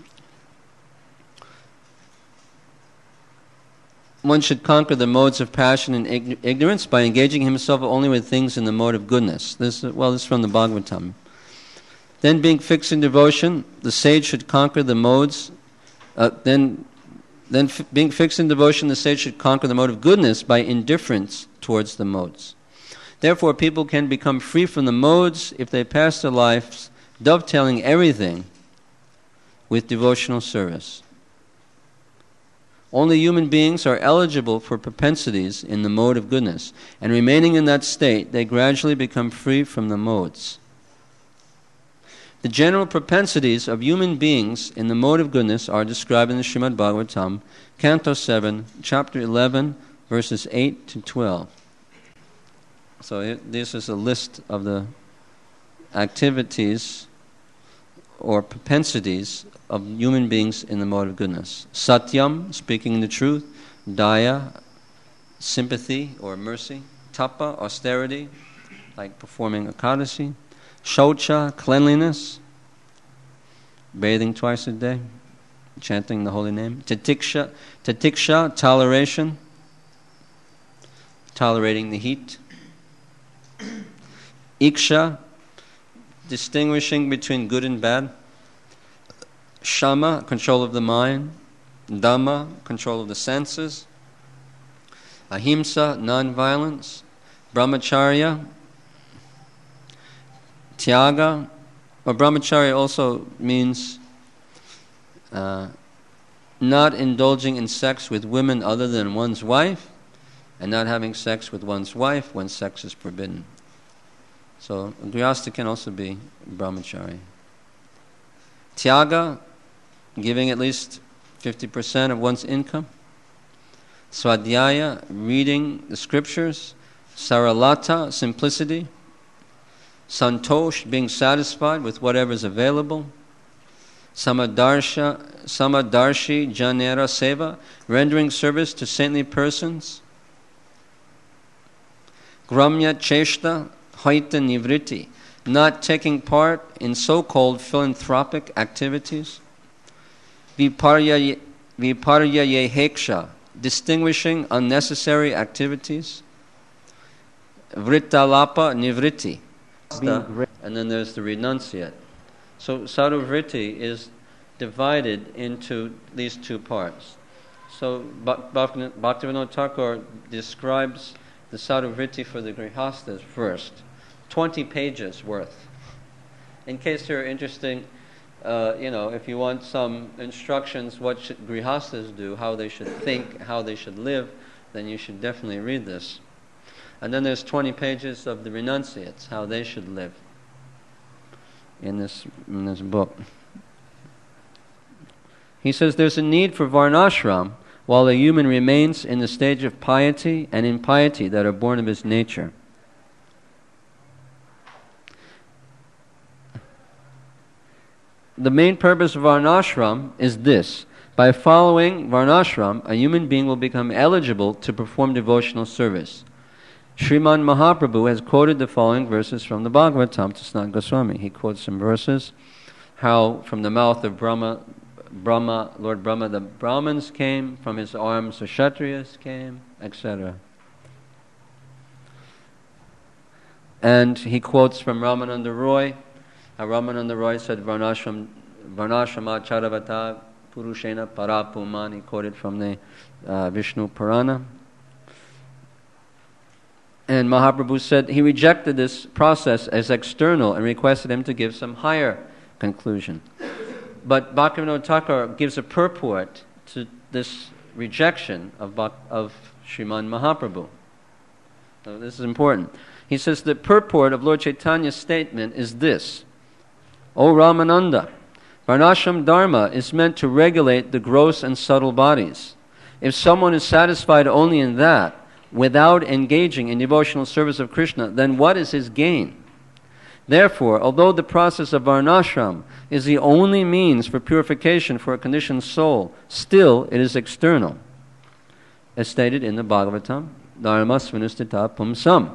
S1: one should conquer the modes of passion and ignorance by engaging himself only with things in the mode of goodness. This is from the Bhagavatam. Then being fixed in devotion, the sage should conquer the modes. Being fixed in devotion, the sage should conquer the mode of goodness by indifference towards the modes. Therefore, people can become free from the modes if they pass their lives dovetailing everything with devotional service. Only human beings are eligible for propensities in the mode of goodness, and remaining in that state, they gradually become free from the modes. The general propensities of human beings in the mode of goodness are described in the Srimad Bhagavatam, Canto 7, Chapter 11, verses 8 to 12. So this is a list of the activities or propensities of human beings in the mode of goodness. Satyam, speaking the truth. Daya, sympathy or mercy. Tapa, austerity, like performing Ekadasi. Shaucha, cleanliness, bathing twice a day, chanting the holy name. Tatiksha, toleration, tolerating the heat. Iksha, distinguishing between good and bad. Shama, control of the mind. Dhamma, control of the senses. Ahimsa, non-violence. Brahmacharya, Tyaga, or brahmacharya also means not indulging in sex with women other than one's wife, and not having sex with one's wife when sex is forbidden. So grihastha can also be brahmachari. Tyaga, giving at least 50% of one's income. Swadhyaya, reading the scriptures. Saralata, simplicity. Santosh, being satisfied with whatever is available. Samadarshi Janera Seva, rendering service to saintly persons. Gramya Cheshta Haita Nivriti, not taking part in so-called philanthropic activities. Viparya Yeheksha, distinguishing unnecessary activities. Vrittalapa Nivriti, and then there's the renunciate. So sadhu vritti is divided into these two parts. So Bhaktivinoda Thakur describes the sadhu vritti for the grihasthas first, 20 pages worth. In case you're interested, if you want some instructions, what should grihastas do, how they should think, how they should live, then you should definitely read this. And then there's 20 pages of the renunciates, how they should live in this book. He says there's a need for varnashram while a human remains in the stage of piety and impiety that are born of his nature. The main purpose of varnashram is this. By following varnashram, a human being will become eligible to perform devotional service. Sriman Mahaprabhu has quoted the following verses from the Bhagavatam to Sanatana Goswami. He quotes some verses, how from the mouth of Lord Brahma, the Brahmins came, from his arms the Kshatriyas came, etc. And he quotes from Ramananda Roy, how Ramananda Roy said, Varnashrama Charavata Purushena Parapuman. He quoted from the Vishnu Purana. And Mahaprabhu said he rejected this process as external and requested him to give some higher conclusion. But Bhaktivinoda Thakur gives a purport to this rejection of Sriman Mahaprabhu. So this is important. He says the purport of Lord Chaitanya's statement is this: O Ramananda, Varnashram Dharma is meant to regulate the gross and subtle bodies. If someone is satisfied only in that, without engaging in devotional service of Krishna, then what is his gain? Therefore, although the process of varnashram is the only means for purification for a conditioned soul, still it is external, as stated in the Bhagavatam, Dharma Svinustita Pumsam.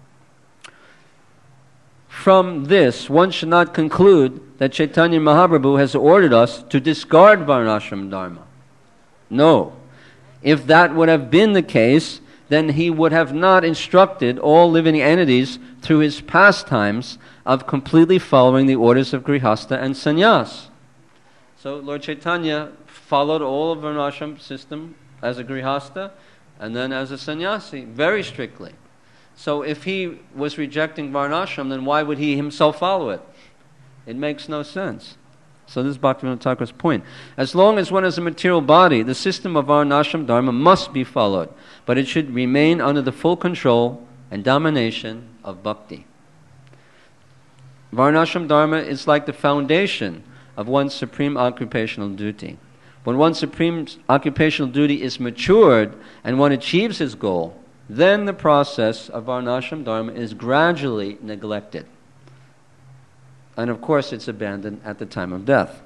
S1: From this, one should not conclude that Chaitanya Mahaprabhu has ordered us to discard varnashram dharma. No. If that would have been the case, then he would have not instructed all living entities through his pastimes of completely following the orders of Grihastha and Sannyas. So Lord Chaitanya followed all of Varnashram system as a Grihastha and then as a Sannyasi, very strictly. So if he was rejecting Varnashram, then why would he himself follow it? It makes no sense. So this is Bhaktivinoda Thakur's point. As long as one has a material body, the system of Varnashram Dharma must be followed, but it should remain under the full control and domination of bhakti. Varnashram Dharma is like the foundation of one's supreme occupational duty. When one's supreme occupational duty is matured and one achieves his goal, then the process of Varnashram Dharma is gradually neglected. And of course it's abandoned at the time of death.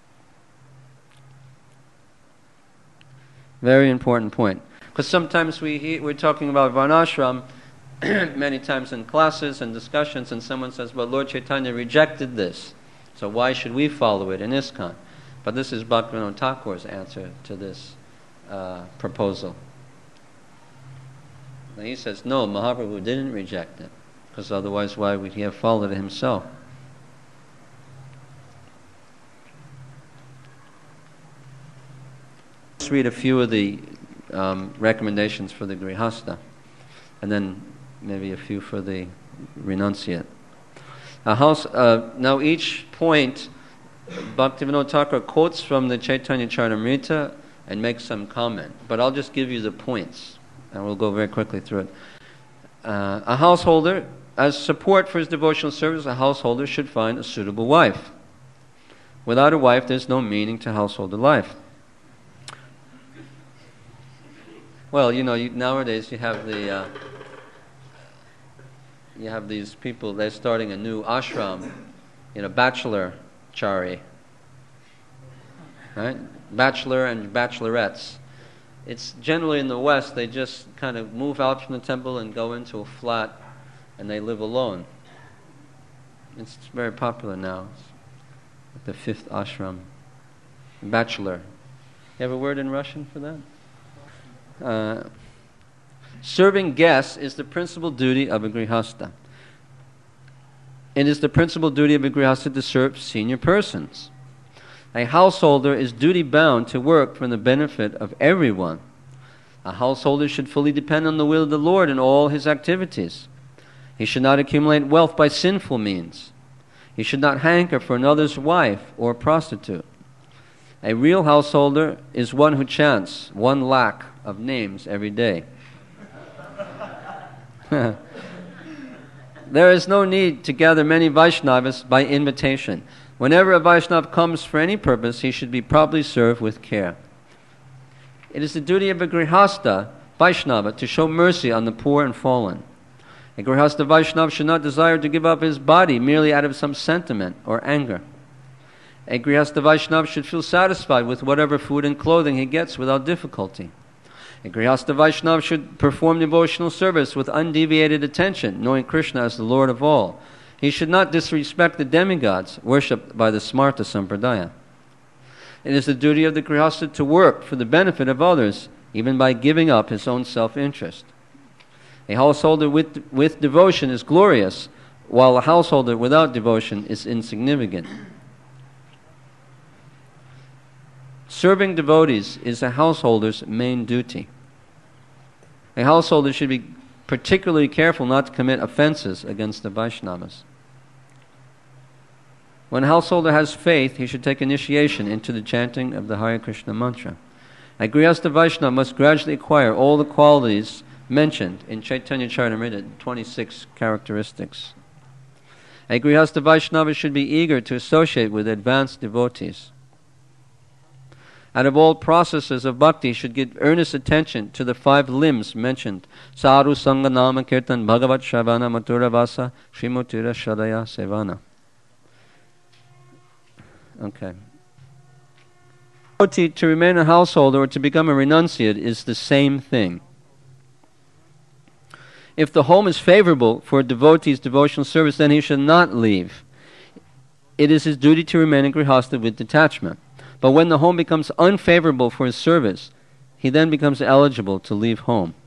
S1: Very important point. Because sometimes we're talking about Varnashram many times in classes and discussions, and someone says, well, Lord Chaitanya rejected this, so why should we follow it in ISKCON? But this is Bhaktivinoda Thakur's answer to this proposal. And he says, no, Mahaprabhu didn't reject it, because otherwise why would he have followed it himself? Let's read a few of the recommendations for the Grihastha, and then maybe a few for the renunciate. Now each point, Bhaktivinoda Thakur quotes from the Chaitanya Charitamrita and makes some comment, but I'll just give you the points, and we'll go very quickly through it. A householder, as support for his devotional service, a householder should find a suitable wife. Without a wife, there's no meaning to householder life. Well, nowadays you have these people. They're starting a new ashram, bachelor chari, right? Bachelor and bachelorettes. It's generally in the West. They just kind of move out from the temple and go into a flat, and they live alone. It's very popular now. It's the fifth ashram, bachelor. You have a word in Russian for that? Serving guests is the principal duty of a Grihastha. It is the principal duty of a Grihastha to serve senior persons. A householder is duty-bound to work for the benefit of everyone. A householder should fully depend on the will of the Lord in all his activities. He should not accumulate wealth by sinful means. He should not hanker for another's wife or prostitute. A real householder is one who chants 1 lakh of names every day. There is no need to gather many Vaishnavas by invitation. Whenever a Vaishnava comes for any purpose, he should be properly served with care. It is the duty of a Grihastha Vaishnava to show mercy on the poor and fallen. A Grihastha Vaishnava should not desire to give up his body merely out of some sentiment or anger. A Grihastha Vaishnava should feel satisfied with whatever food and clothing he gets without difficulty. A Grihastha Vaishnava should perform devotional service with undeviated attention, knowing Krishna as the Lord of all. He should not disrespect the demigods worshipped by the Smarta Sampradaya. It is the duty of the Grihastha to work for the benefit of others, even by giving up his own self-interest. A householder with devotion is glorious, while a householder without devotion is insignificant. Serving devotees is a householder's main duty. A householder should be particularly careful not to commit offenses against the Vaishnavas. When a householder has faith, he should take initiation into the chanting of the Hare Krishna mantra. A Grihastha Vaishnava must gradually acquire all the qualities mentioned in Chaitanya Charitamrita, 26 characteristics. A Grihastha Vaishnava should be eager to associate with advanced devotees. Out of all processes of bhakti, he should give earnest attention to the 5 limbs mentioned. Sadhu Sangha Nama Kirtan Bhagavat Shavana Mathura Vasa Srimutira Shadaya Sevana. Okay. To remain a householder or to become a renunciate is the same thing. If the home is favorable for a devotee's devotional service, then he should not leave. It is his duty to remain in Grihastha with detachment. But when the home becomes unfavorable for his service, he then becomes eligible to leave home.